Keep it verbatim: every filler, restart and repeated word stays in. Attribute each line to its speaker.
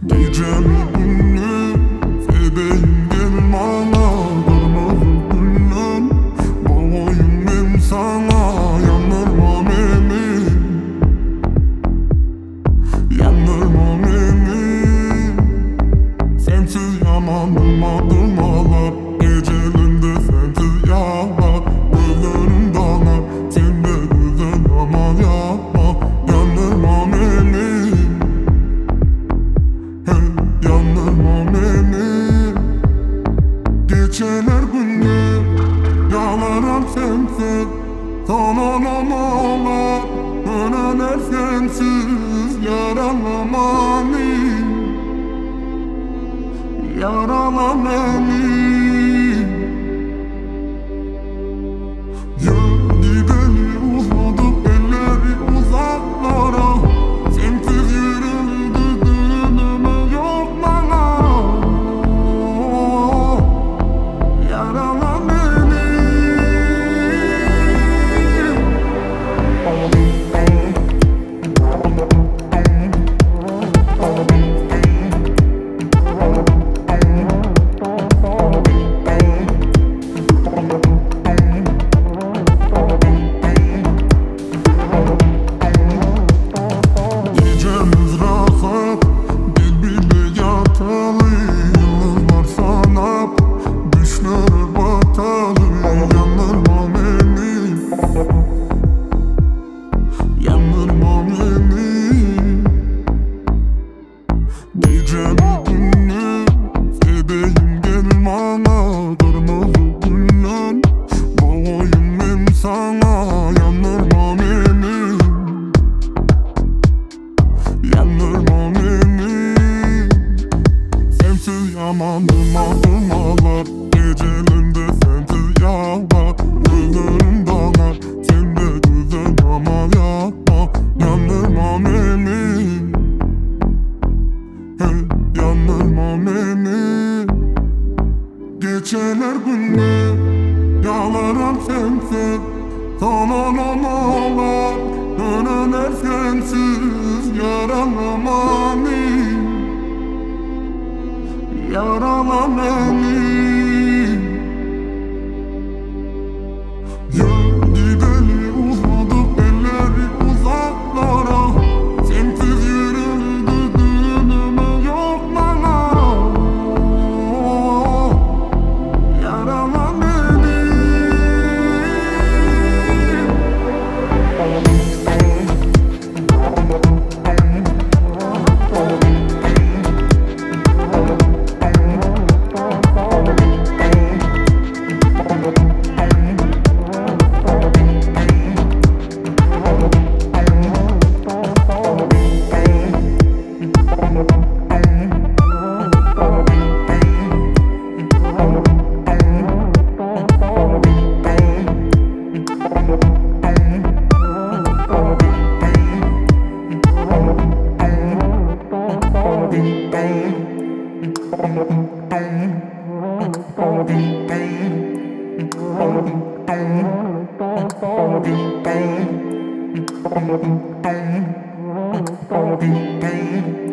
Speaker 1: Gecemi gündüz fedeyim gelin bana. Kırmızı güller boğayım ben sana. Yandırma beni, yandırma beni. Sensiz yamanım adımlar, gecelerinde sensiz yağlar. Gözlerim donar, sen de güzel ama yapma. Yandırma beni, hey, yandırma beni. Geceler gündüz yağlarım sensiz, sonlanamalar. Döneler sensiz, yaralama beni, yarala beni. Ya gideli uzadık elleri uzaklara. Sensiz yürüdü döneme yok bana. Yarala beni. Gecemiz rahat, birbirine yatalı. Yıldızlar sanap, düşler batalı. Yandırma beni, yandırma beni. Gecemi gündüz fedeyim gelin bana. Kırmızı güller boğayım ben sana. Yandırma beni, yandırma beni. Sensiz yamanım adımlar, gecelerinde sensiz yağlar. Gözlerim donar, sen de güzel ama yapma. Yandırma beni, hey, yandırma beni. Geceler gündüz yağlarım sensiz, sonlanamalar. Döneler sensiz, yaralama beni, yarala beni. Ya gideli uzadık elleri uzaklara. Sensiz yürüdü döneme yok bana. Yarala beni. Bang.